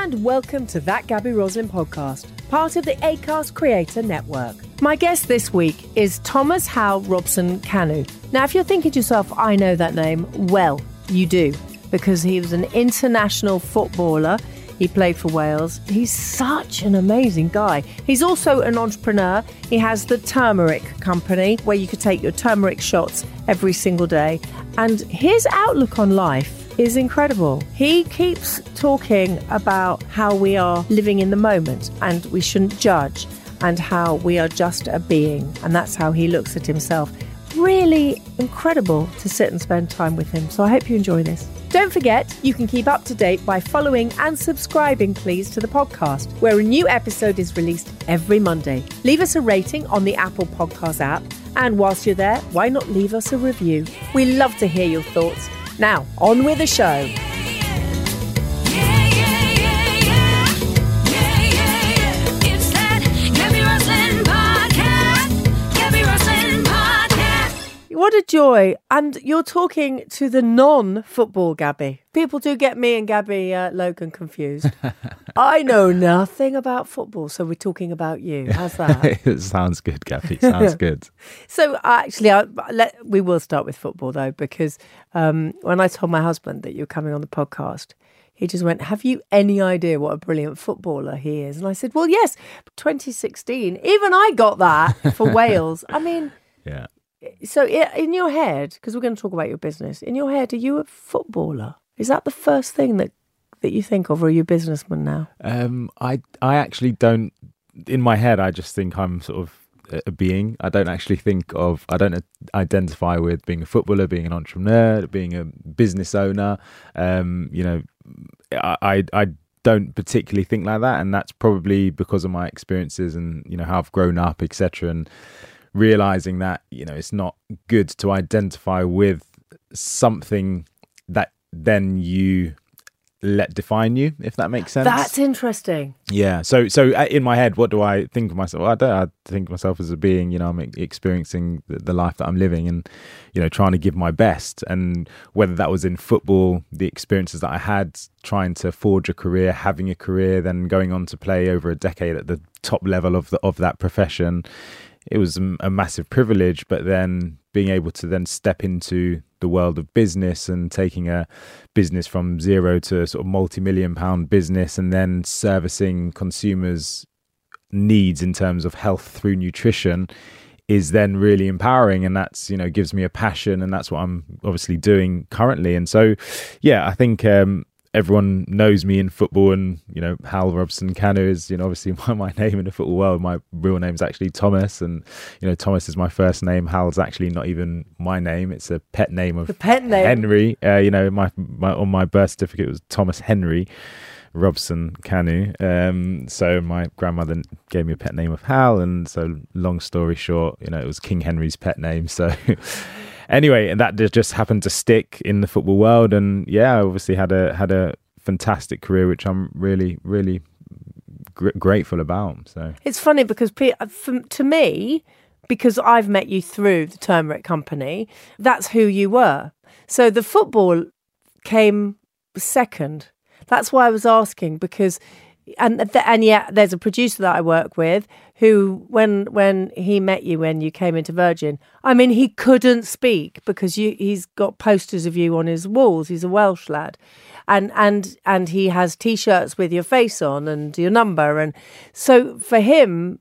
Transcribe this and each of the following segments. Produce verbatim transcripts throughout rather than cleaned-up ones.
and welcome to That Gabby Roslin podcast, part of the Acast Creator Network. My guest this week is Thomas Hal Robson-Kanu. Now, if you're thinking to yourself, I know that name, well, you do, because he was an international footballer. He played for Wales. He's such an amazing guy. He's also an entrepreneur. He has the Turmeric Company, where you could take your turmeric shots every single day. And his outlook on life is incredible. He keeps talking about how we are living in the moment and we shouldn't judge, and how we are just a being. And that's how he looks at himself. Really incredible to sit and spend time with him. So I hope you enjoy this. Don't forget, you can keep up to date by following and subscribing, please, to the podcast, where a new episode is released every Monday. Leave us a rating on the Apple Podcast app. And whilst you're there, why not leave us a review? We love to hear your thoughts. Now, on with the show. What a joy. And you're talking to the non-football Gabby. People do get me and Gabby uh, Logan confused. I know nothing about football, so we're talking about you. How's that? It sounds good, Gabby. Sounds good. So uh, actually, I, let, we will start with football, though, because um, when I told my husband that you're coming on the podcast, he just went, have you any idea what a brilliant footballer he is? And I said, well, yes, twenty sixteen, even I got that for Wales. I mean... Yeah. So in your head, because we're going to talk about your business, in your head, are you a footballer? Is that the first thing that, that you think of, or are you a businessman now? Um, I I actually don't, in my head, I just think I'm sort of a being. I don't actually think of, I don't identify with being a footballer, being an entrepreneur, being a business owner. Um, you know, I, I, I don't particularly think like that. And that's probably because of my experiences and, you know, how I've grown up, et cetera. And realizing that, you know, it's not good to identify with something that then you let define you, if that makes sense. That's interesting. Yeah. So, so in my head, what do I think of myself? Well, I don't. I think of myself as a being. You know, I'm experiencing the, the life that I'm living, and you know, trying to give my best. And whether that was in football, the experiences that I had, trying to forge a career, having a career, then going on to play over a decade at the top level of the, of that profession. It was a massive privilege, but then being able to then step into the world of business and taking a business from zero to a sort of multi-million pound business, and then servicing consumers' needs in terms of health through nutrition is then really empowering. And that's, you know, gives me a passion, and that's what I'm obviously doing currently. And so, yeah, I think, um, everyone knows me in football, and you know, Hal Robson-Kanu is, you know, obviously my, my name in the football world. My real name is actually Thomas, and you know, Thomas is my first name. Hal's actually not even my name; it's a pet name of the pet name. Henry. Uh, you know, my, my on my birth certificate it was Thomas Henry Robson-Kanu. Um, so my grandmother gave me a pet name of Hal, and so long story short, you know, it was King Henry's pet name. So. Anyway, and that just happened to stick in the football world, and yeah, I obviously had a had a fantastic career, which I'm really, really gr- grateful about. So it's funny because for, to me, because I've met you through the Turmeric Company, that's who you were. So the football came second. That's why I was asking, because. And and yeah, there's a producer that I work with who, when when he met you when you came into Virgin, I mean, he couldn't speak because you he's got posters of you on his walls. He's a Welsh lad, and and and he has T-shirts with your face on and your number, and so for him,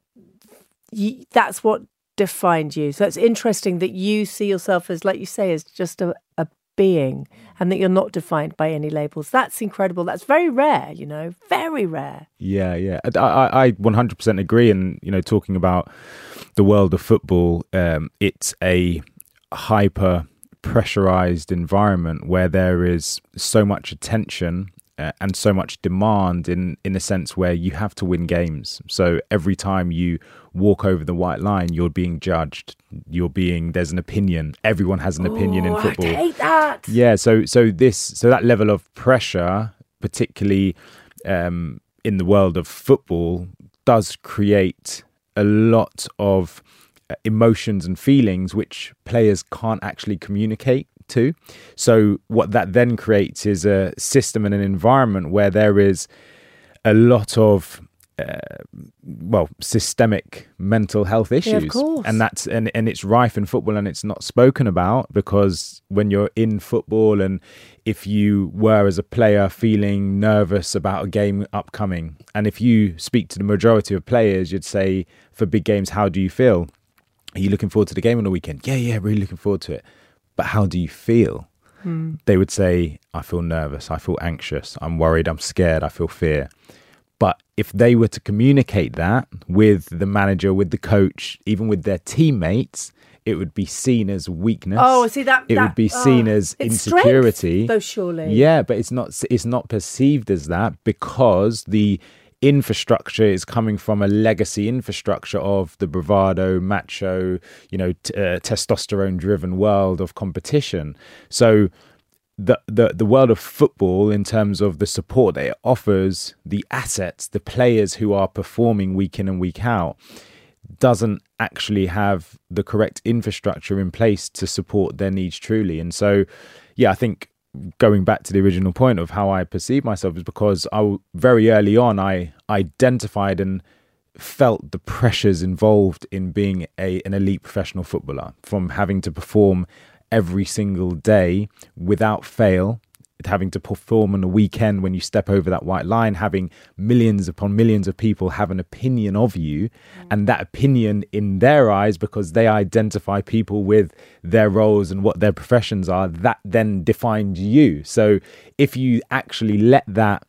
you, that's what defined you. So it's interesting that you see yourself as, like you say, as just a, a being, and that you're not defined by any labels. That's incredible. That's very rare, you know, very rare. Yeah, yeah. I, I, I one hundred percent agree. And, you know, talking about the world of football, um, it's a hyper pressurized environment where there is so much attention uh, and so much demand in, in a sense where you have to win games. So every time you walk over the white line, you're being judged. You're being, there's an opinion. Everyone has an opinion Ooh, in football. I hate that. Yeah. So, so this, so that level of pressure, particularly um, in the world of football, does create a lot of emotions and feelings which players can't actually communicate to. So what that then creates is a system and an environment where there is a lot of uh, well, systemic mental health issues. Yeah, of course. And that's and, and it's rife in football, and it's not spoken about, because when you're in football, and if you were as a player feeling nervous about a game upcoming, and if you speak to the majority of players, you'd say, for big games, how do you feel? Are you looking forward to the game on the weekend? Yeah, yeah, really looking forward to it. But how do you feel? Hmm. They would say, I feel nervous, I feel anxious, I'm worried, I'm scared, I feel fear. But if they were to communicate that with the manager, with the coach, even with their teammates, it would be seen as weakness. Oh, see that it that, would be seen oh, as it's insecurity. Strength, though, surely. Yeah, but it's not. It's not perceived as that, because the infrastructure is coming from a legacy infrastructure of the bravado, macho, you know, t- uh, testosterone-driven world of competition. So the, the the world of football, in terms of the support that it offers, the assets, the players who are performing week in and week out, doesn't actually have the correct infrastructure in place to support their needs truly. And so, yeah, I think going back to the original point of how I perceive myself is because I very early on, I identified and felt the pressures involved in being a an elite professional footballer, from having to perform every single day without fail, having to perform on the weekend when you step over that white line, having millions upon millions of people have an opinion of you, mm. and that opinion in their eyes, because they identify people with their roles and what their professions are, that then defined you. So if you actually let that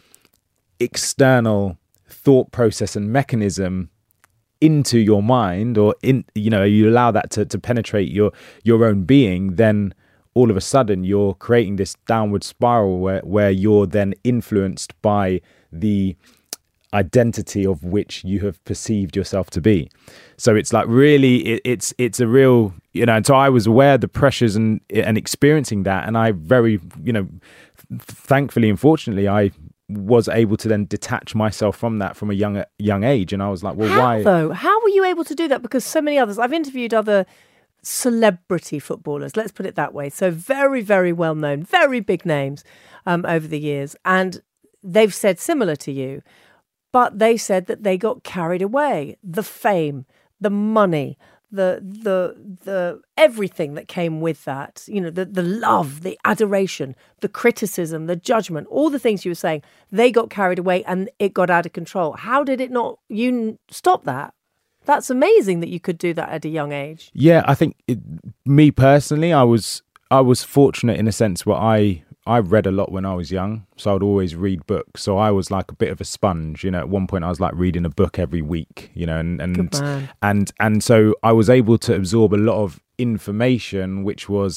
external thought process and mechanism into your mind, or in, you know, you allow that to, to penetrate your your own being, then all of a sudden you're creating this downward spiral where, where you're then influenced by the identity of which you have perceived yourself to be. So it's like really, it, it's it's a real, you know, and so I was aware of the pressures and and experiencing that. And I very, you know, thankfully and fortunately, I was able to then detach myself from that from a young young age. And I was like, well, how, why? Though? How were you able to do that? Because so many others, I've interviewed other celebrity footballers, let's put it that way. So very, very well known, very big names um, over the years. And they've said similar to you, but they said that they got carried away. The fame, the money, the the the everything that came with that, you know, the, the love, the adoration, the criticism, the judgment, all the things you were saying, they got carried away and it got out of control. How did it not, you stop that? That's amazing that you could do that at a young age. Yeah, I think it, me personally, I was I was fortunate in a sense where I I read a lot when I was young, so I would always read books. So I was like a bit of a sponge, you know. At one point, I was like reading a book every week, you know, and and Good man. and and so I was able to absorb a lot of information, which was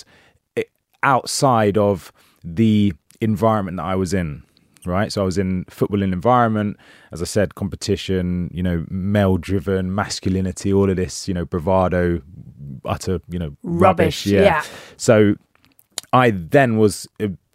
outside of the environment that I was in. Right. So I was in footballing environment, as I said, competition, you know, male driven, masculinity, all of this, you know, bravado, utter, you know, rubbish. rubbish yeah. yeah. So I then was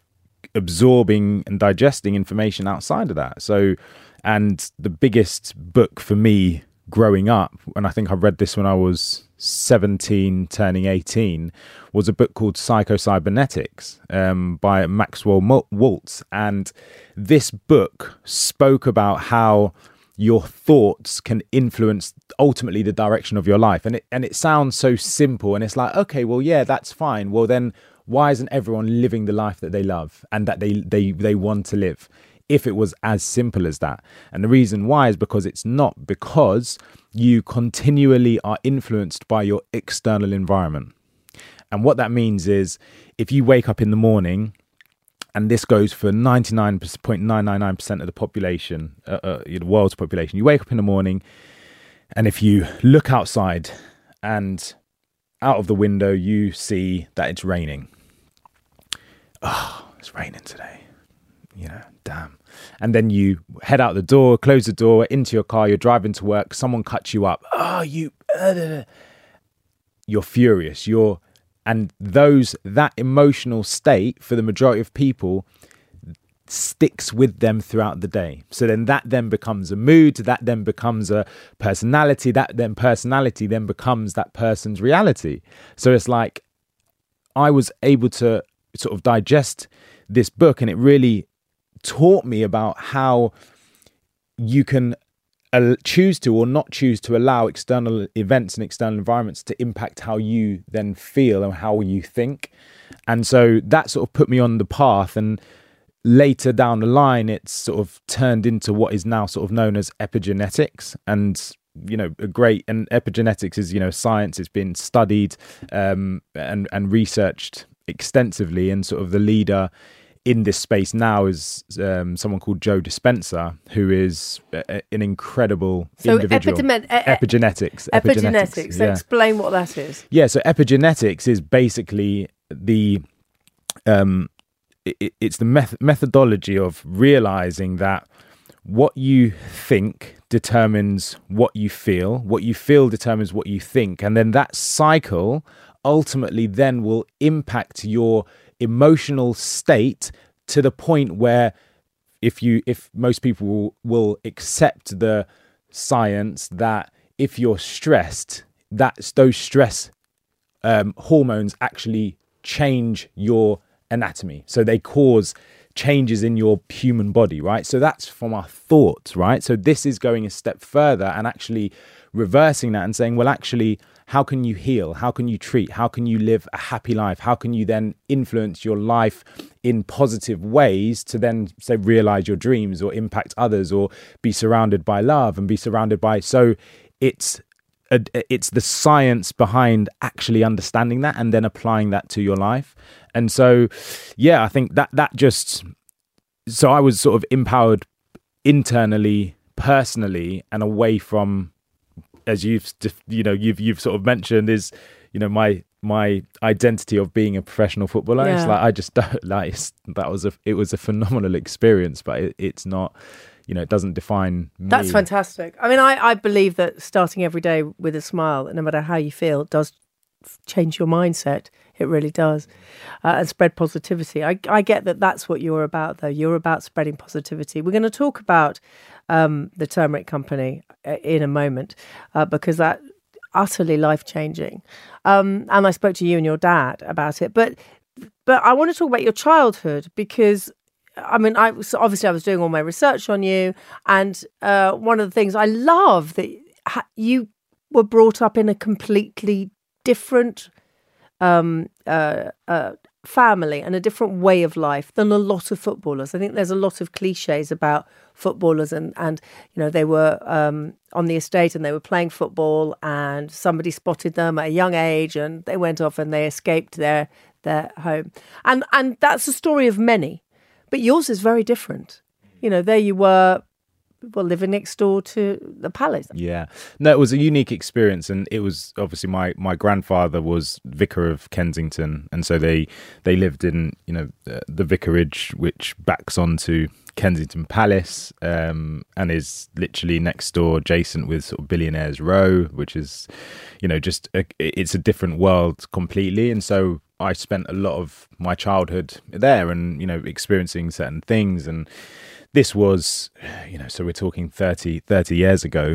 absorbing and digesting information outside of that. So, and the biggest book for me growing up, and I think I read this when I was seventeen, turning eighteen, was a book called Psycho-Cybernetics um, by Maxwell Maltz. And this book spoke about how your thoughts can influence ultimately the direction of your life. And it and it sounds so simple, and it's like, okay, well, yeah, that's fine. Well, then why isn't everyone living the life that they love and that they they they want to live? If it was as simple as that. And the reason why is because it's not, because you continually are influenced by your external environment. And what that means is, if you wake up in the morning, and this goes for ninety-nine point nine nine nine percent of the population, uh, uh, the world's population, you wake up in the morning, and if you look outside and out of the window, you see that it's raining. Oh, it's raining today. You know, damn. And then you head out the door, close the door, into your car, you're driving to work, someone cuts you up. Oh, you, uh, you're furious. You're, and those, that emotional state for the majority of people sticks with them throughout the day. So then that then becomes a mood, that then becomes a personality, that then personality then becomes that person's reality. So it's like, I was able to sort of digest this book, and it really taught me about how you can uh, choose to or not choose to allow external events and external environments to impact how you then feel and how you think. And so that sort of put me on the path, and later down the line, it's sort of turned into what is now sort of known as epigenetics. And, you know, a great, and epigenetics is, you know, science. It's been studied um, and, and researched extensively, and sort of the leader in this space now is um, someone called Joe Dispenza, who is a, an incredible so individual. Epidemi- e- epigenetics. Epigenetics. Epigenetics. So yeah. explain what that is. Yeah. So epigenetics is basically the um, it, it's the meth- methodology of realizing that what you think determines what you feel, what you feel determines what you think, and then that cycle ultimately then will impact your emotional state to the point where if you if most people will, will accept the science that if you're stressed, that's those stress um, hormones actually change your anatomy, so they cause changes in your human body, right? So that's from our thoughts, right? So this is going a step further and actually reversing that and saying, well, actually, how can you heal? How can you treat? How can you live a happy life? How can you then influence your life in positive ways to then, say, realize your dreams or impact others or be surrounded by love and be surrounded by... So it's a, it's the science behind actually understanding that and then applying that to your life. And so, yeah, I think that that just... So I was sort of empowered internally, personally, and away from... as you've you know you've you've sort of mentioned, is you know my my identity of being a professional footballer. Yeah. It's like I just don't like it's, that was a it was a phenomenal experience, but it, it's not, you know, it doesn't define me. That's fantastic. I mean, I I believe that starting every day with a smile, no matter how you feel, does change your mindset. It really does, uh, and spread positivity. I I get that that's what you're about, though. You're about spreading positivity. We're going to talk about um, the Turmeric Company in a moment, uh, because that utterly life-changing. Um, and I spoke to you and your dad about it. But but I want to talk about your childhood, because, I mean, I was, obviously I was doing all my research on you. And uh, one of the things I love that you were brought up in a completely different um, uh, uh, family and a different way of life than a lot of footballers. I think there's a lot of cliches about footballers, and and you know, they were um on the estate and they were playing football and somebody spotted them at a young age and they went off and they escaped their their home, and and that's the story of many, but yours is very different. You know, there you were, well, living next door to the palace. Yeah. No, it was a unique experience, and it was obviously my my grandfather was vicar of Kensington, and so they they lived in, you know, uh, the vicarage which backs onto Kensington Palace, um, and is literally next door, adjacent with sort of Billionaires Row, which is, you know, just a, it's a different world completely. And so I spent a lot of my childhood there, and you know, experiencing certain things. And this was, you know, so we're talking thirty, thirty years ago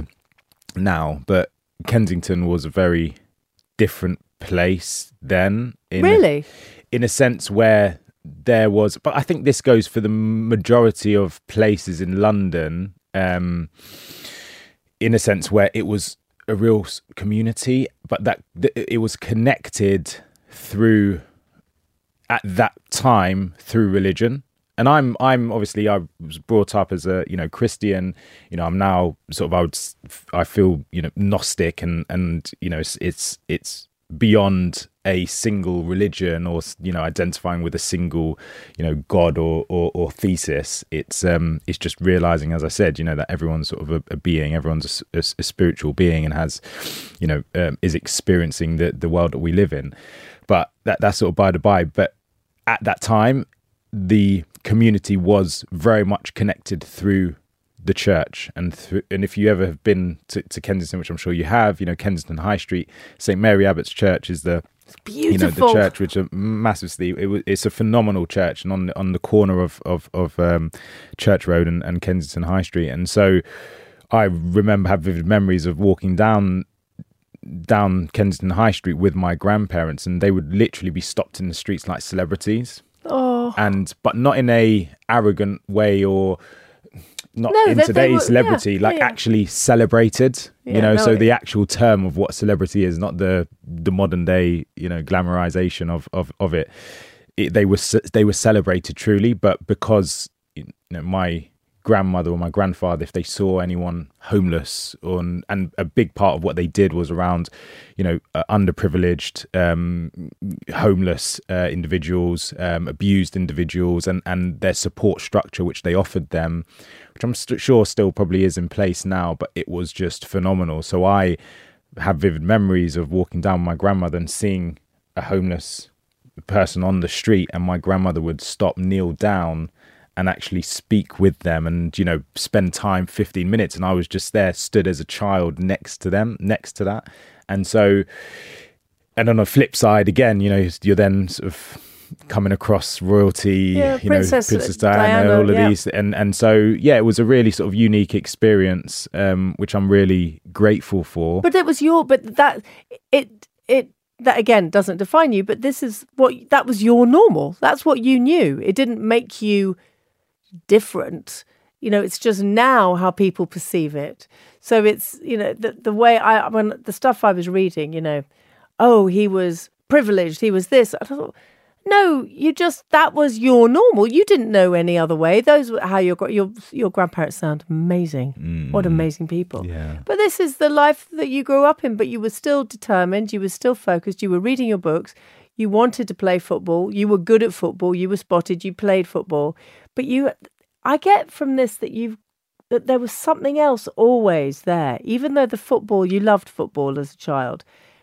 now, but Kensington was a very different place then. In really? A, in a sense where there was, but I think this goes for the majority of places in London, um, in a sense where it was a real community, but that it was connected through, at that time, through religion. And I'm, I'm obviously, I was brought up as a, you know, Christian. You know, I'm now sort of, I would, I feel, you know, Gnostic, and and you know, it's it's, it's beyond a single religion, or you know, identifying with a single, you know, God or or, or thesis. It's um, it's just realizing, as I said, you know, that everyone's sort of a, a being, everyone's a, a, a spiritual being, and has, you know, um, is experiencing the the world that we live in. But that that's sort of by the by. But at that time, the community was very much connected through the church, and through, and if you ever have been to, to Kensington, which I'm sure you have, you know, Kensington High Street, Saint Mary Abbott's Church is the, beautiful, you know, the church which are massively, it, it's a phenomenal church, and on on the corner of of of um, Church Road and, and Kensington High Street. And so I remember have vivid memories of walking down down Kensington High Street with my grandparents, and they would literally be stopped in the streets like celebrities. Oh. And but not in a arrogant way, or not No, in they- they today's were- celebrity, yeah, like yeah. actually celebrated. Yeah, you know, no, so it- the actual term of what celebrity is, not the the modern day, you know, glamorization of of of it. it they were ce- they were celebrated truly, but because you know my grandmother or my grandfather, if they saw anyone homeless, or, and a big part of what they did was around, you know, uh, underprivileged, um, homeless uh, individuals, um, abused individuals, and, and their support structure, which they offered them, which I'm st- sure still probably is in place now, but it was just phenomenal. So I have vivid memories of walking down with my grandmother and seeing a homeless person on the street, and my grandmother would stop, kneel down, and actually speak with them, and, you know, spend time, fifteen minutes. And I was just there, stood as a child next to them, next to that. And so, and on the flip side, again, you know, you're then sort of coming across royalty, Yeah, you Princess know, Princess Diana, Diana, all of yeah. these. And, and so, yeah, it was a really sort of unique experience, um, which I'm really grateful for. But it was your, but that, it, it, that again doesn't define you, but this is what, that was your normal. That's what you knew. It didn't make you different. You know, it's just now how people perceive it. So it's, you know, the the way I, when the stuff I was reading, you know, oh, he was privileged, he was this. I thought, no, you just, that was your normal. You didn't know any other way. Those were how your your your grandparents sound amazing. Mm. What amazing people. Yeah. But this is the life that you grew up in, but you were still determined, you were still focused, you were reading your books, you wanted to play football, you were good at football, you were spotted, you played football. But you, I get from this that you've, that there was something else always there, even though the football, you loved football as a child,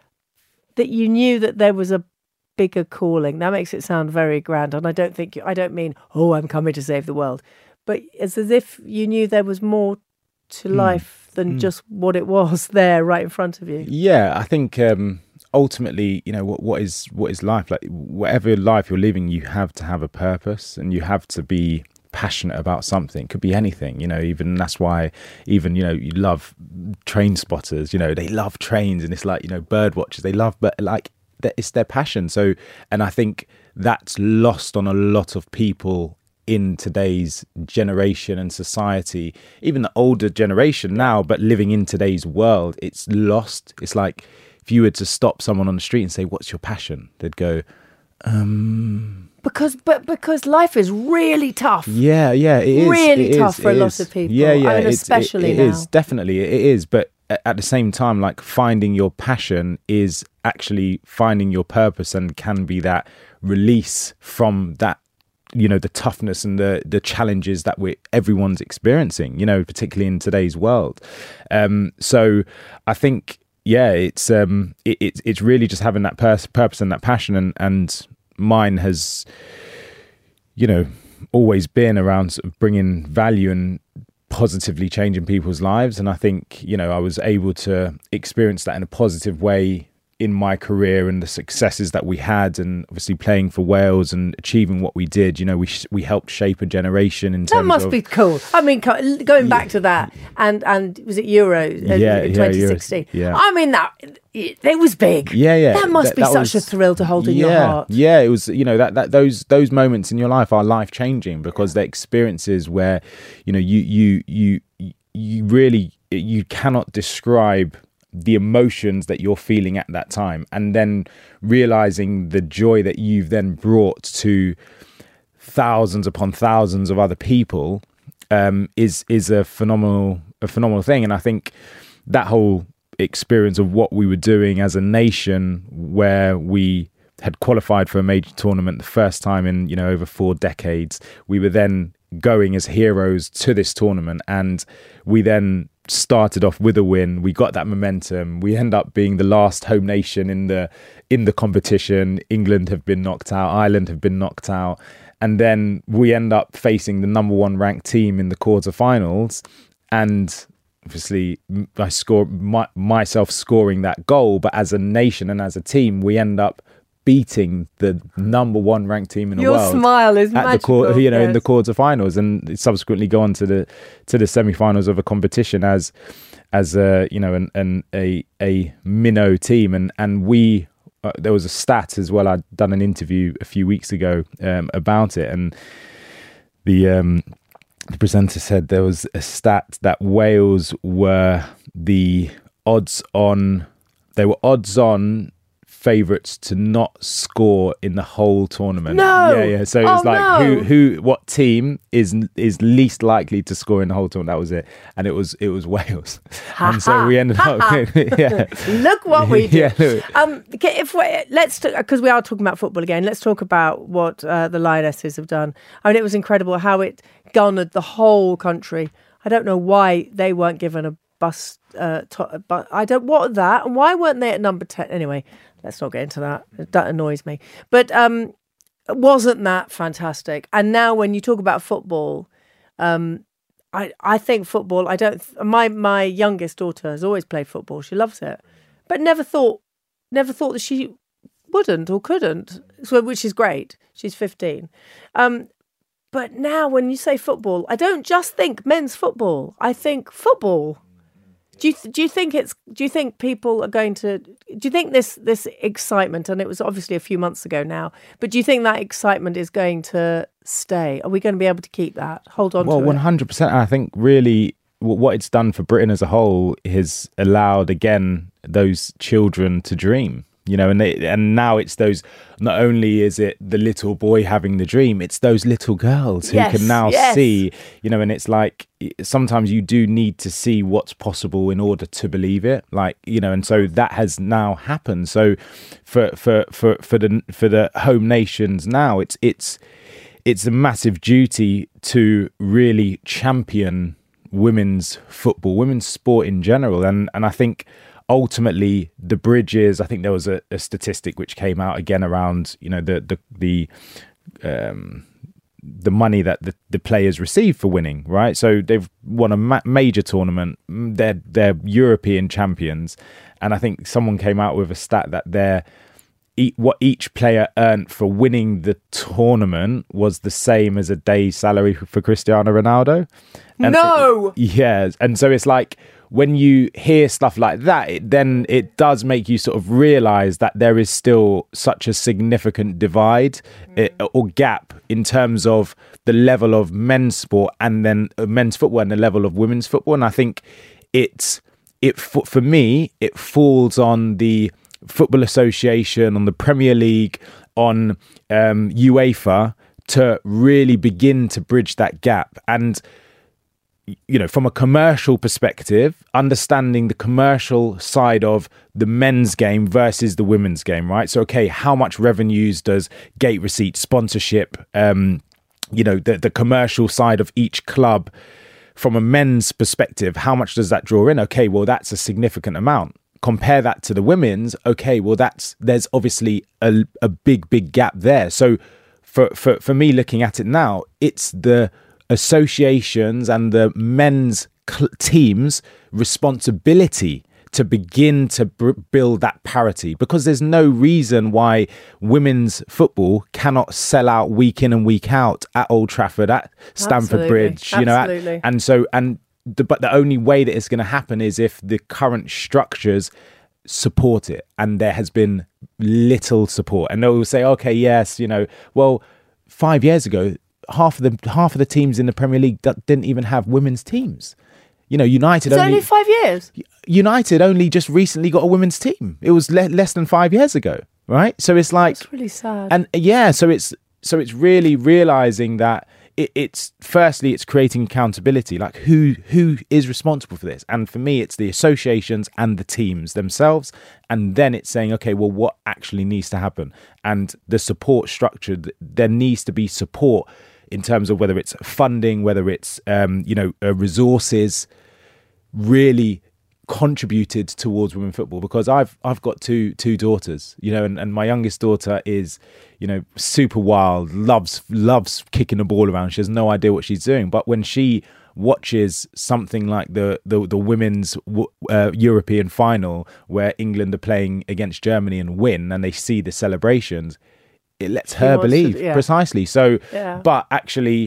that you knew that there was a bigger calling. That makes it sound very grand. And I don't think, you, I don't mean, oh, I'm coming to save the world. But it's as if you knew there was more to life than Mm. just what it was there right in front of you. Yeah, I think um, ultimately, you know, what what is what is life? Like, whatever life you're living, you have to have a purpose, and you have to be passionate about something. It could be anything, you know. Even that's why, even you know, you love train spotters. You know, they love trains, and it's like, you know, bird watchers. They love, but like that, it's their passion. So, and I think that's lost on a lot of people in today's generation and society, even the older generation now, but living in today's world, it's lost. It's like if you were to stop someone on the street and say, what's your passion? They'd go, um... Because, but because life is really tough. Yeah, yeah, it is. Really it tough is, for a it lot is. of people. Yeah, yeah, I mean, it's- especially it, it now. is, definitely, it is. But at the same time, like, finding your passion is actually finding your purpose, and can be that release from that, you know, the toughness and the the challenges that we everyone's experiencing, you know, particularly in today's world. Um, so I think, yeah, it's um, it, it's it's really just having that pers- purpose and that passion, and and mine has, you know, always been around sort of bringing value and positively changing people's lives. And I think, you know, I was able to experience that in a positive way in my career, and the successes that we had, and obviously playing for Wales and achieving what we did. You know, we sh- we helped shape a generation in terms That must of, be cool. I mean, co- going back to that, and and was it Euro uh, Yeah, in yeah, twenty sixteen? Euros, yeah. I mean, that it, it was big. Yeah, yeah. That must That- be that such was- a thrill to hold in yeah, your heart. Yeah, it was, you know, that, that those those moments in your life are life changing, because they're experiences where, you know, you you you you really, you cannot describe the emotions that you're feeling at that time, and then realizing the joy that you've then brought to thousands upon thousands of other people um, is is a phenomenal a phenomenal thing. And I think that whole experience of what we were doing as a nation, where we had qualified for a major tournament the first time in, you know, over four decades, we were then going as heroes to this tournament, and we then started off with a win. We got that momentum. We end up being the last home nation in the in the competition. England have been knocked out, Ireland have been knocked out, and then we end up facing the number one ranked team in the quarterfinals. And obviously, I score my, myself scoring that goal, but as a nation and as a team, we end up beating the number one ranked team in the Your world. smile is at the magical. quar- you know, in the yes. quarterfinals, and subsequently go on to the to the semi-finals of a competition as as a, you know, an, an a a minnow team. And and we uh, there was a stat as well. I'd done an interview a few weeks ago um, about it, and the um the presenter said there was a stat that Wales were the odds on, they were odds on favourites to not score in the whole tournament. No. Yeah, yeah. So it Oh, was like no. who, who, what team is is least likely to score in the whole tournament? That was it, and it was it was Wales, and so we ended up. yeah. Look what we did. Yeah. Um, okay, if we let's because we are talking about football again. Let's talk about what uh, the Lionesses have done. I mean, it was incredible how it garnered the whole country. I don't know why they weren't given a bus. Uh, to, but I don't. What that? And why weren't they at number ten? Anyway, let's not get into that. That annoys me. But um, wasn't that fantastic? And now, when you talk about football, um, I I think football. I don't. My my youngest daughter has always played football. She loves it, but never thought never thought that she wouldn't or couldn't. So, which is great. She's fifteen. Um, but now, when you say football, I don't just think men's football. I think football. Do you do you think it's do you think people are going to do you think this this excitement, and it was obviously a few months ago now, but do you think that excitement is going to stay? Are we going to be able to keep that? Hold on well, to it. one hundred percent. I think really what it's done for Britain as a whole has allowed again those children to dream. You know, and they, and now it's those. Not only is it the little boy having the dream, it's those little girls who Yes, can now yes. see. You know, and it's like sometimes you do need to see what's possible in order to believe it. Like you know, and so that has now happened. So for for for for the for the home nations now, it's it's it's a massive duty to really champion women's football, women's sport in general, and and I think. Ultimately, the bridges. I think there was a, a statistic which came out again around, you know, the the the um, the money that the, the players receive for winning. Right, so they've won a ma- major tournament. They're they're European champions, and I think someone came out with a stat that they're e- what each player earned for winning the tournament was the same as a day's salary for Cristiano Ronaldo. And No, it, yeah, and so it's like. When you hear stuff like that, it, then it does make you sort of realise that there is still such a significant divide mm. uh, or gap in terms of the level of men's sport and then uh, men's football and the level of women's football. And I think it's it for, for me, it falls on the Football Association, on the Premier League, on um, UEFA to really begin to bridge that gap. And you know, from a commercial perspective, understanding the commercial side of the men's game versus the women's game, right? So, okay, how much revenues does gate receipt, sponsorship, um, you know, the, the commercial side of each club from a men's perspective, how much does that draw in? Okay, well, that's a significant amount. Compare that to the women's. Okay, well, that's there's obviously a, a big, big gap there. So for, for, for me looking at it now, it's the associations and the men's cl- teams' responsibility to begin to b- build that parity, because there's no reason why women's football cannot sell out week in and week out at Old Trafford, at Stamford Absolutely. Bridge, you know, Absolutely. at, and so and the, but the only way that it's going to happen is if the current structures support it, and there has been little support. And they will say, okay, yes, you know, well, five years ago. Half of the half of the teams in the Premier League that didn't even have women's teams. You know, United it's only, only five years. United only just recently got a women's team. It was le- less than five years ago, right? So it's like It's really sad. And yeah, so it's so it's really realizing that it, it's firstly it's creating accountability. Like who who is responsible for this? And for me, it's the associations and the teams themselves. And then it's saying, okay, well, what actually needs to happen? And the support structure. There needs to be support. In terms of whether it's funding, whether it's, um, you know, uh, resources really contributed towards women football, because I've I've got two two daughters, you know, and, and my youngest daughter is, you know, super wild, loves loves kicking the ball around. She has no idea what she's doing. But when she watches something like the the, the women's uh, European final where England are playing against Germany and win, and they see the celebrations, it lets her believe to, yeah. precisely. So, yeah. but actually,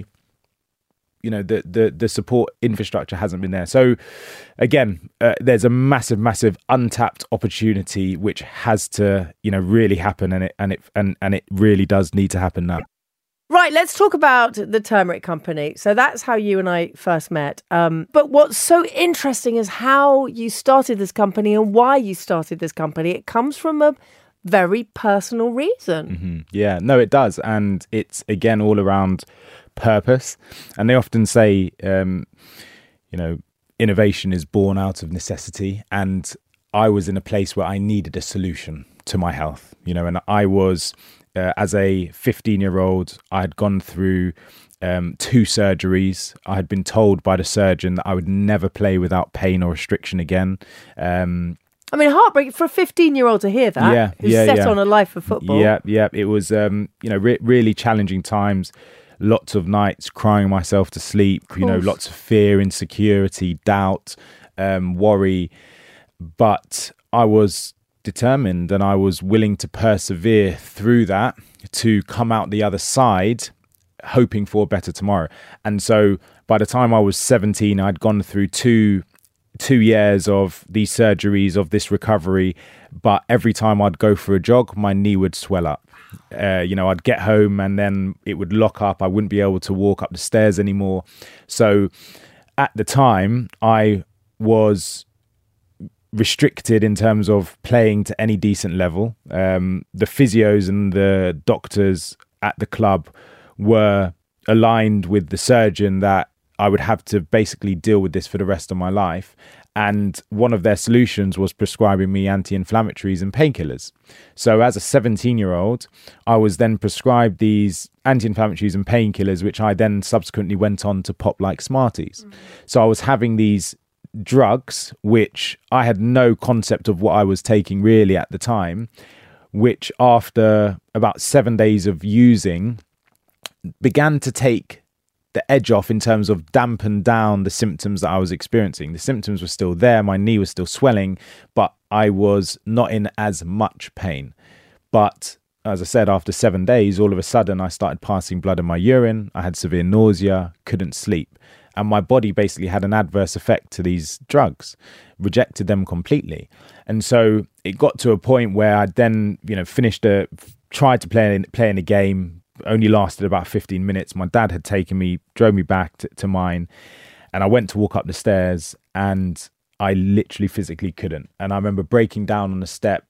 you know, the, the, the support infrastructure hasn't been there. So again, uh, there's a massive, massive untapped opportunity, which has to, you know, really happen. And it, and it, and, and it really does need to happen now. Right, let's talk about the Turmeric Company. So that's how you and I first met. Um, but what's so interesting is how you started this company and why you started this company. It comes from a very personal reason. Mm-hmm. Yeah, no, it does. And it's, again, all around purpose. And they often say, um, you know, innovation is born out of necessity. And I was in a place where I needed a solution to my health, you know, and I was... Uh, as a fifteen-year-old, I had gone through um, two surgeries. I had been told by the surgeon that I would never play without pain or restriction again. Um, I mean, heartbreaking for a fifteen-year-old to hear that, yeah, who's yeah, set yeah. on a life of football. Yeah, yeah. It was, um, you know, re- really challenging times. Lots of nights crying myself to sleep. You know, lots of fear, insecurity, doubt, um, worry. But I was determined and I was willing to persevere through that to come out the other side hoping for a better tomorrow. And so by the time I was seventeen, I'd gone through two two years of these surgeries, of this recovery, but every time I'd go for a jog, my knee would swell up. Uh, you know, I'd get home and then it would lock up. I wouldn't be able to walk up the stairs anymore. So at the time, I was restricted in terms of playing to any decent level. Um, the physios and the doctors at the club were aligned with the surgeon that I would have to basically deal with this for the rest of my life. And one of their solutions was prescribing me anti-inflammatories and painkillers. So as a seventeen-year-old, I was then prescribed these anti-inflammatories and painkillers, which I then subsequently went on to pop like Smarties. Mm. So I was having these drugs, which I had no concept of what I was taking really at the time, which after about seven days of using began to take the edge off in terms of dampen down the symptoms that I was experiencing. The symptoms were still there, my knee was still swelling, but I was not in as much pain. But as I said, after seven days, all of a sudden I started passing blood in my urine, I had severe nausea, couldn't sleep. And my body basically had an adverse effect to these drugs, rejected them completely. And so it got to a point where I then, you know, finished a, tried to play in, play in a game, only lasted about fifteen minutes. My dad had taken me, drove me back to, to mine, and I went to walk up the stairs and I literally physically couldn't. And I remember breaking down on the step,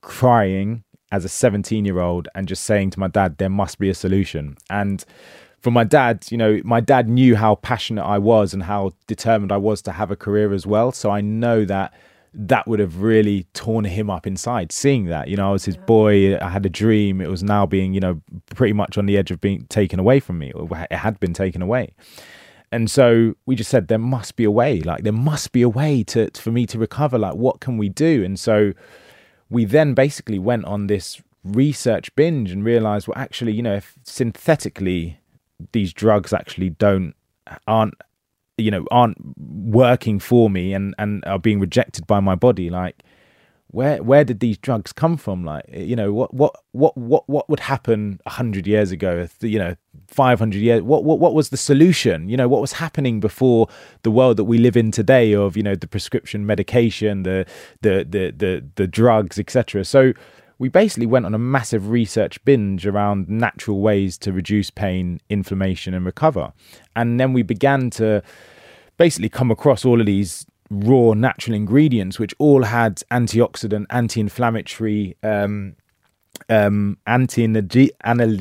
crying as a seventeen-year-old and just saying to my dad, there must be a solution. And for my dad, you know, my dad knew how passionate I was and how determined I was to have a career as well. So I know that that would have really torn him up inside, seeing that, you know, I was his boy, I had a dream. It was now being, you know, pretty much on the edge of being taken away from me. It had been taken away. And so we just said, there must be a way, like there must be a way to for me to recover. Like, what can we do? And so we then basically went on this research binge and realized, well, actually, you know, if synthetically these drugs actually don't aren't you know aren't working for me and and are being rejected by my body, like where where did these drugs come from? Like, you know, what what what what what would happen a hundred years ago, you know, five hundred years? What what what was the solution? You know, what was happening before the world that we live in today of, you know, the prescription medication, the the the the, the drugs, et cetera. So we basically went on a massive research binge around natural ways to reduce pain, inflammation, and recover. And then we began to basically come across all of these raw natural ingredients, which all had antioxidant, anti-inflammatory, um, um, anti-analgesic,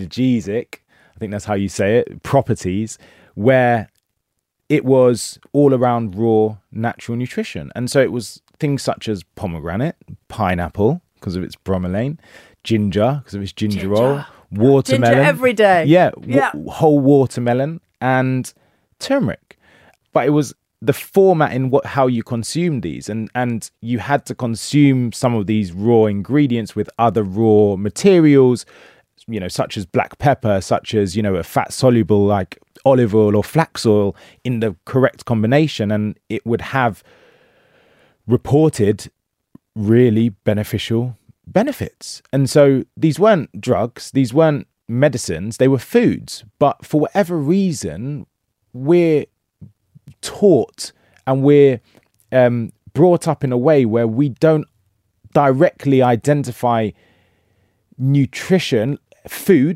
I think that's how you say it, properties, where it was all around raw natural nutrition. And so it was things such as pomegranate, pineapple, because of its bromelain, ginger, because of its gingerol, watermelon. Ginger every day. Yeah, yeah. W- whole watermelon and turmeric. But it was the format in what how you consume these. And, and you had to consume some of these raw ingredients with other raw materials, you know, such as black pepper, such as, you know, a fat soluble like olive oil or flax oil in the correct combination. And it would have reported really beneficial benefits. And so these weren't drugs, these weren't medicines, they were foods. But for whatever reason, we're taught and we're um, brought up in a way where we don't directly identify nutrition, food,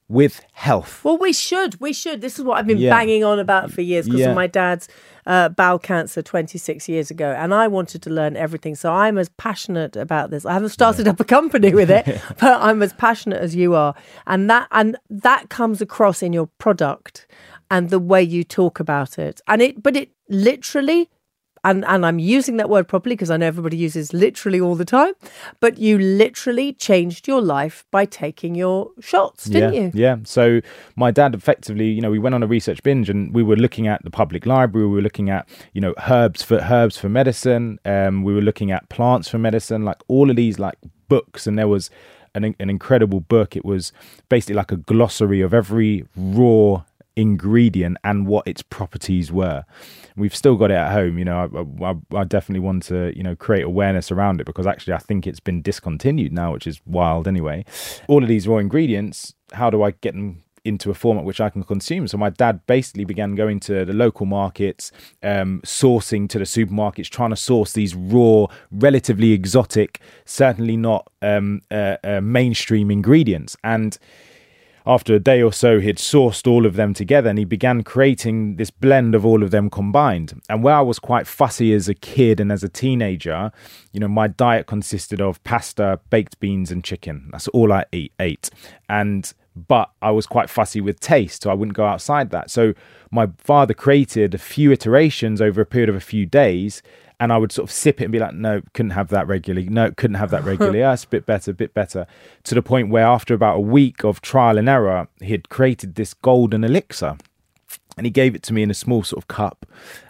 with health. Well, we should. We should. This is what I've been Yeah. banging on about for years because Yeah. of my dad's uh, bowel cancer twenty-six years ago. And I wanted to learn everything. So I'm as passionate about this. I haven't started yeah. up a company with it, but I'm as passionate as you are. And that and that comes across in your product and the way you talk about it. And it, but it literally... And, and I'm using that word properly because I know everybody uses literally all the time, but you literally changed your life by taking your shots, didn't yeah, you? Yeah. So my dad effectively, you know, we went on a research binge and we were looking at the public library. We were looking at, you know, herbs for herbs for medicine. Um, we were looking at plants for medicine, like all of these like books. And there was an, an incredible book. It was basically like a glossary of every raw ingredient and what its properties were. We've still got it at home. You know, I, I, I definitely want to, you know, create awareness around it because actually I think it's been discontinued now, which is wild anyway. All of these raw ingredients, how do I get them into a format which I can consume? So my dad basically began going to the local markets, um, sourcing to the supermarkets, trying to source these raw, relatively exotic, certainly not um, uh, uh, mainstream ingredients. And after a day or so, he'd sourced all of them together and he began creating this blend of all of them combined. And where I was quite fussy as a kid and as a teenager, you know, my diet consisted of pasta, baked beans and chicken. That's all I eat, ate. And but I was quite fussy with taste, so I wouldn't go outside that. So my father created a few iterations over a period of a few days, and I would sort of sip it and be like, no, couldn't have that regularly. No, couldn't have that regularly. Yeah, it's a bit better, a bit better. To the point where after about a week of trial and error, he had created this golden elixir. And he gave it to me in a small sort of cup.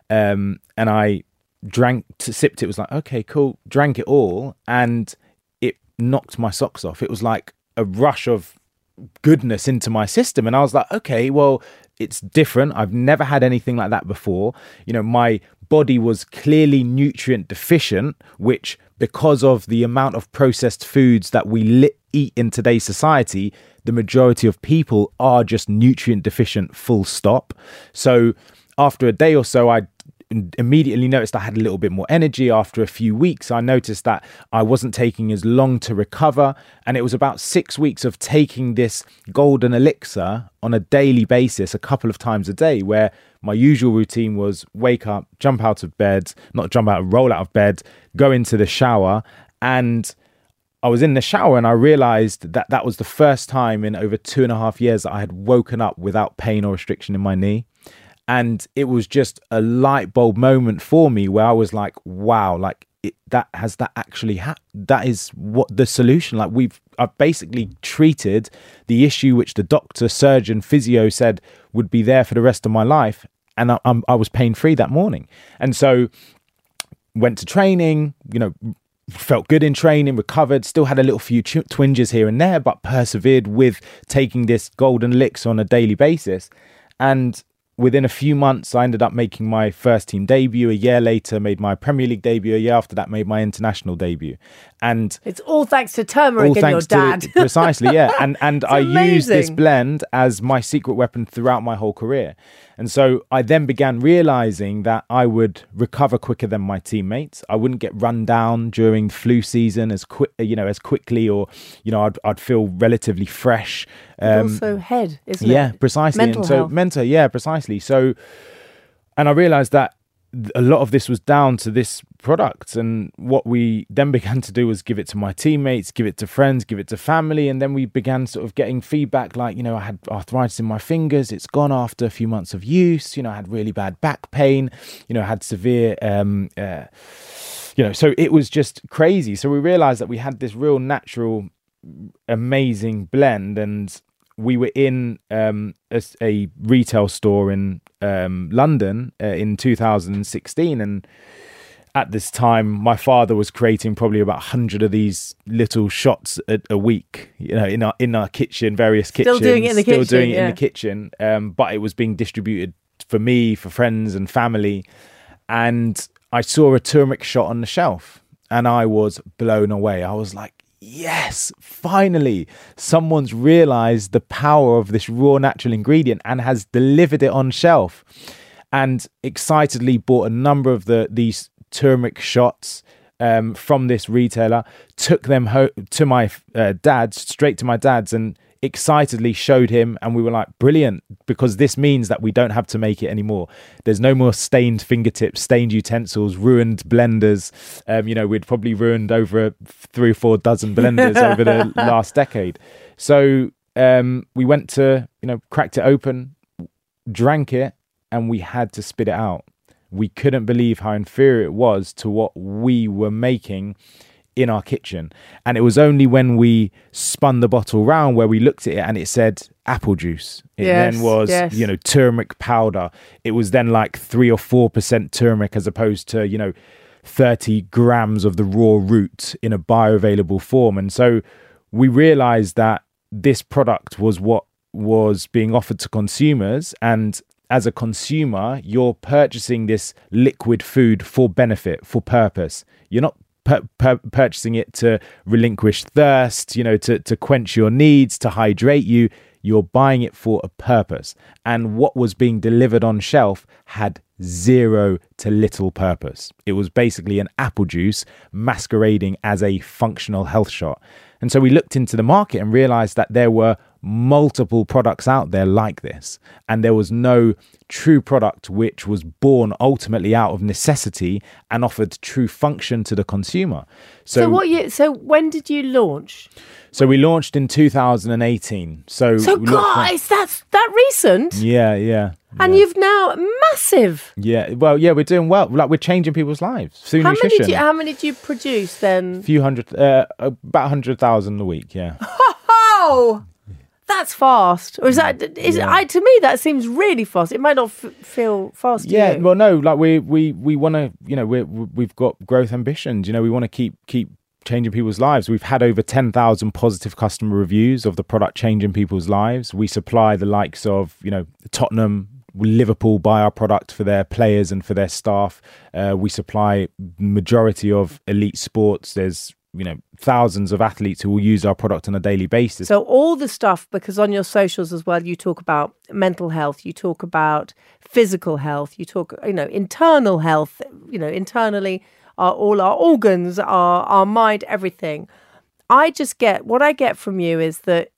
Um, and I drank, sipped it, was like, okay, cool. Drank it all. And it knocked my socks off. It was like a rush of goodness into my system. And I was like, okay, well, it's different. I've never had anything like that before. You know, my body was clearly nutrient deficient, which because of the amount of processed foods that we li- eat in today's society, the majority of people are just nutrient deficient, full stop. So after a day or so, I immediately noticed I had a little bit more energy. After a few weeks, I noticed that I wasn't taking as long to recover. And it was about six weeks of taking this golden elixir on a daily basis, a couple of times a day, where my usual routine was wake up, jump out of bed, not jump out, roll out of bed, go into the shower. And I was in the shower and I realized that that was the first time in over two and a half years that I had woken up without pain or restriction in my knee. And it was just a light bulb moment for me where I was like, wow, like it, that has that actually happened? That is what the solution, like we've, I've basically treated the issue which the doctor, surgeon, physio said would be there for the rest of my life. And I, I'm, I was pain free that morning. And so went to training, you know, felt good in training, recovered, still had a little few ch- twinges here and there, but persevered with taking this golden elixir on a daily basis. And within a few months, I ended up making my first team debut. A year later, made my Premier League debut. A year after that, made my international debut. And it's all thanks to turmeric and your dad. To, precisely, yeah. And and I used this blend as my secret weapon throughout my whole career. And so I then began realizing that I would recover quicker than my teammates. I wouldn't get run down during flu season as quick, you know, as quickly, or you know, I'd I'd feel relatively fresh. Um, also, head, isn't yeah, it? Yeah, precisely. Mental and so health. mental, yeah, precisely. So, and I realized that a lot of this was down to this product, and what we then began to do was give it to my teammates, give it to friends, give it to family, and then we began sort of getting feedback like, you know, I had arthritis in my fingers, it's gone after a few months of use, you know, I had really bad back pain, you know, I had severe um uh, you know, so it was just crazy. So we realized that we had this real natural amazing blend, and we were in um, a, a retail store in um, London uh, in two thousand sixteen. And at this time, my father was creating probably about one hundred of these little shots a, a week, you know, in our in our kitchen, various kitchens. Still doing it in the still kitchen. Still doing it yeah. in the kitchen. Um, but it was being distributed for me, for friends and family. And I saw a turmeric shot on the shelf and I was blown away. I was like, yes, finally, someone's realized the power of this raw natural ingredient and has delivered it on shelf. And excitedly bought a number of the these turmeric shots um, from this retailer, took them ho- to my uh, dad's, straight to my dad's, and excitedly showed him, and we were like, brilliant, because this means that we don't have to make it anymore. There's no more stained fingertips, stained utensils, ruined blenders. Um, you know, we'd probably ruined over three or four dozen blenders over the last decade. So um, we went to, you know, cracked it open, drank it, and we had to spit it out. We couldn't believe how inferior it was to what we were making in our kitchen. And it was only when we spun the bottle round where we looked at it and it said apple juice. It yes, then was, yes. you know, turmeric powder. It was then like three or four percent turmeric as opposed to, you know, thirty grams of the raw root in a bioavailable form. And so we realized that this product was what was being offered to consumers, and as a consumer, you're purchasing this liquid food for benefit, for purpose. You're not per- per- purchasing it to relinquish thirst, you know, to, to quench your needs, to hydrate you. You're buying it for a purpose. And what was being delivered on shelf had zero to little purpose. It was basically an apple juice masquerading as a functional health shot. And so we looked into the market and realized that there were multiple products out there like this, and there was no true product which was born ultimately out of necessity and offered true function to the consumer. So, so what you so when did you launch? So we launched in two thousand eighteen. So, so guys, that's that recent. Yeah, yeah. And yeah. you've now massive. Yeah, well, yeah, we're doing well. Like, we're changing people's lives through how nutrition. Many do you, how many do you produce then? A few hundred, uh, about one hundred thousand a week, yeah. Oh, that's fast. Or is that, is yeah. I to me, that seems really fast. It might not f- feel fast to Yeah, you. well, no, like we we, we want to, you know, we we've got growth ambitions. You know, we want to keep keep changing people's lives. We've had over ten thousand positive customer reviews of the product changing people's lives. We supply the likes of, you know, Tottenham, Liverpool buy our product for their players and for their staff. Uh, we supply majority of elite sports. There's, you know, thousands of athletes who will use our product on a daily basis. So all the stuff, because on your socials as well, you talk about mental health, you talk about physical health, you talk, you know, internal health, you know, internally, our, all our organs, our, our mind, everything. I just get, what I get from you is that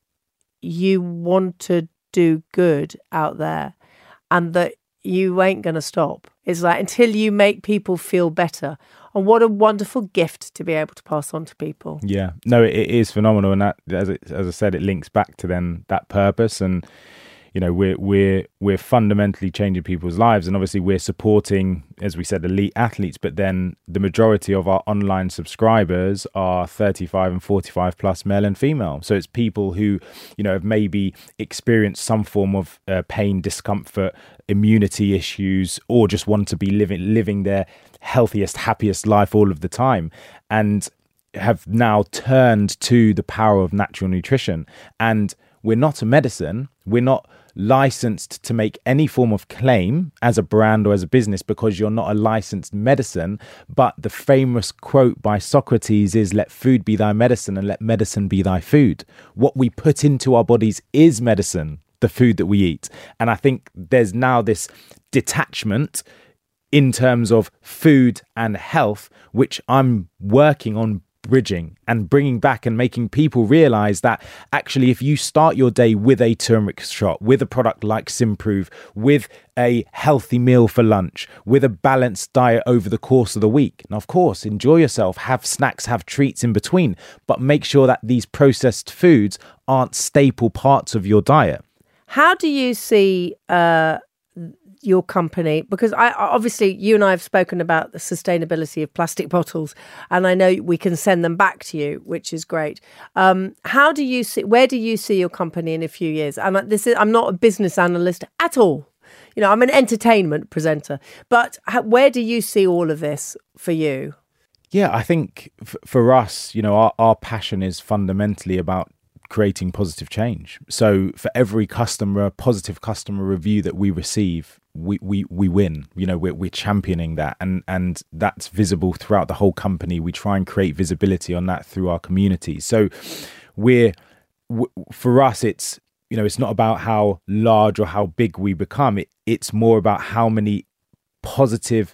you want to do good out there and that you ain't going to stop. It's like until you make people feel better. And what a wonderful gift to be able to pass on to people. Yeah, no, it, it is phenomenal. And that, as, it, as I said, it links back to then that purpose. And, you know, we're, we're, we're fundamentally changing people's lives. And obviously we're supporting, as we said, elite athletes. But then the majority of our online subscribers are thirty-five and forty-five plus, male and female. So it's people who, you know, have maybe experienced some form of uh, pain, discomfort, immunity issues, or just want to be living living their healthiest, happiest life all of the time, and have now turned to the power of natural nutrition. And we're not a medicine. We're not licensed to make any form of claim as a brand or as a business because you're not a licensed medicine. But the famous quote by Socrates is, let food be thy medicine and let medicine be thy food. What we put into our bodies is medicine, the food that we eat. And I think there's now this detachment in terms of food and health, which I'm working on bridging and bringing back and making people realize that actually if you start your day with a turmeric shot, with a product like Simprove, with a healthy meal for lunch, with a balanced diet over the course of the week, and of course enjoy yourself, have snacks, have treats in between, but make sure that these processed foods aren't staple parts of your diet. How do you see uh your company, because I obviously you and I have spoken about the sustainability of plastic bottles, and I know we can send them back to you, which is great. Um, how do you see? Where do you see your company in a few years? And this is I'm not a business analyst at all. You know, I'm an entertainment presenter. But how, where do you see all of this for you? Yeah, I think f- for us, you know, our, our passion is fundamentally about creating positive change. So for every customer, positive customer review that we receive, we we we win. You know, we're we're championing that, and and that's visible throughout the whole company. We try and create visibility on that through our community. So we're w- for us, it's, you know, it's not about how large or how big we become. It it's more about how many positive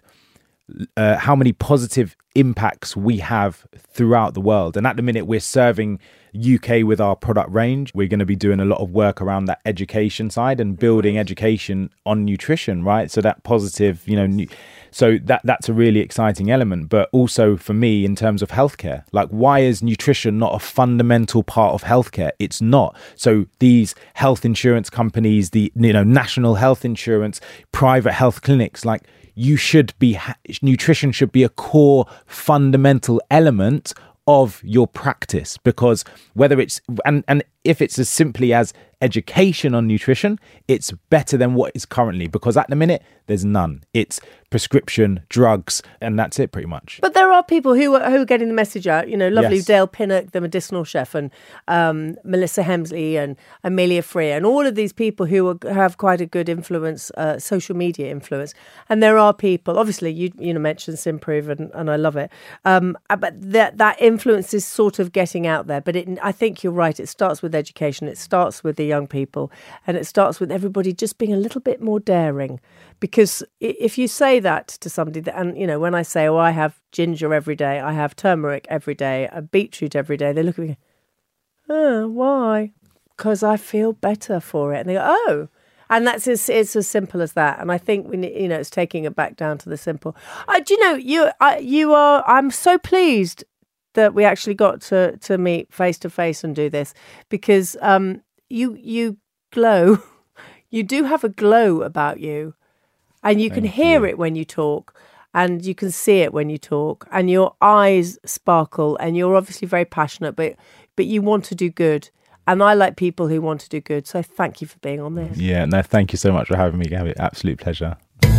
uh, how many positive impacts we have throughout the world. And at the minute, we're serving U K with our product range. We're going to be doing a lot of work around that education side and building education on nutrition, right? So that positive, you know, nu- so that that's a really exciting element. But also for me, in terms of healthcare, like, why is nutrition not a fundamental part of healthcare? It's not. So these health insurance companies, the, you know, national health insurance, private health clinics, like, you should be, nutrition should be a core fundamental element of your practice, because whether it's, and, and if it's as simply as education on nutrition, it's better than what is currently, because at the minute there's none. It's prescription drugs, and that's it pretty much. But there are people who are, who are getting the message out. You know, lovely Yes. Dale Pinnock, the medicinal chef, and um, Melissa Hemsley and Amelia Freer, and all of these people who are, have quite a good influence, uh, social media influence. And there are people, obviously, you you know mentioned Simprove, and, and I love it. Um, but that that influence is sort of getting out there. But it, I think you're right. It starts with education. It starts with the young people, and it starts with everybody just being a little bit more daring. Because if you say that to somebody, that, and you know, when I say, oh, I have ginger every day, I have turmeric every day, a beetroot every day, they look at me, oh, why? Because I feel better for it. And they go, oh. And that's as, it's as simple as that. And I think we, need, you know, it's taking it back down to the simple. I, do you know, you, I, you are. I'm so pleased that we actually got to to meet face to face and do this, because um, you you glow, you do have a glow about you. And you can Thank hear you. it when you talk, and you can see it when you talk, and your eyes sparkle, and you're obviously very passionate, but but you want to do good. And I like people who want to do good. So thank you for being on this. Yeah, no, thank you so much for having me, Gabby. Absolute pleasure.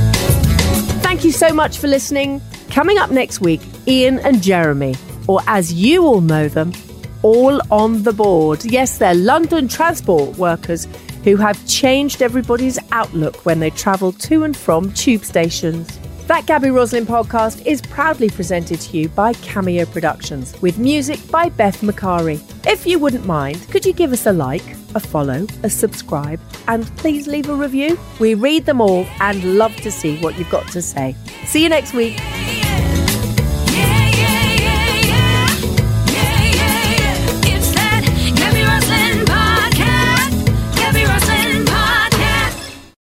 Thank you so much for listening. Coming up next week, Ian and Jeremy, or as you all know them, All on the Board. Yes, they're London transport workers who have changed everybody's outlook when they travel to and from tube stations. That Gabby Roslin podcast is proudly presented to you by Cameo Productions, with music by Beth Macari. If you wouldn't mind, could you give us a like, a follow, a subscribe, and please leave a review? We read them all and love to see what you've got to say. See you next week.